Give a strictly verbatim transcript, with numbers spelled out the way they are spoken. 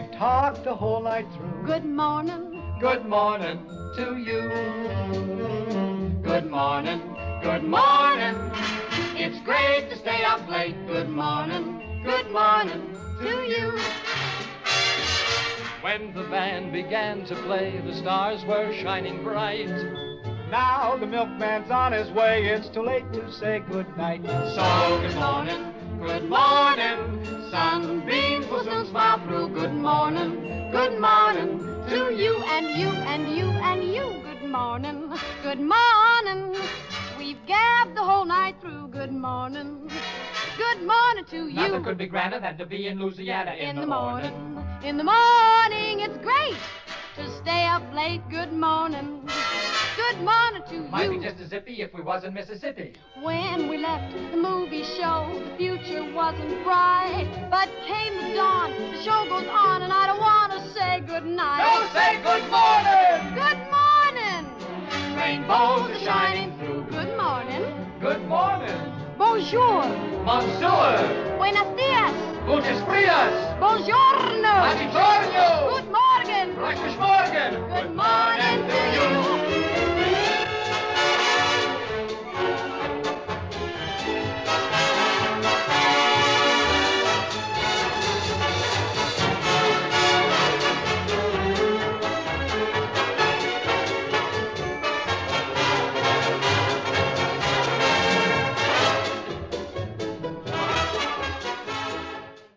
We've talked the whole night through. Good morning. Good morning to you. Good morning, good morning. It's great to stay up late. Good morning, good morning to you. When the band began to play, the stars were shining bright. Now the milkman's on his way. It's too late to say good night. So good morning, good morning. Sunbeams will soon smile through. Good morning, good morning To you and you and you and you. Good morning, good morning. We've gabbed the whole night through. Good morning, good morning to you. Nothing could be grander than to be in Louisiana in, In the, the morning. morning, in the morning, it's great to stay up late. Good morning, good morning to Might you. be just as zippy if we was in Mississippi. When we left the movie show, the future wasn't bright. But came the dawn, the show goes on, and I don't want to say good night. No, say good morning! Good morning! Rainbows are shining through. Good morning. Good morning. Bonjour. Monsieur. Buenos dias. Muchas frias. Buongiorno. Buongiorno.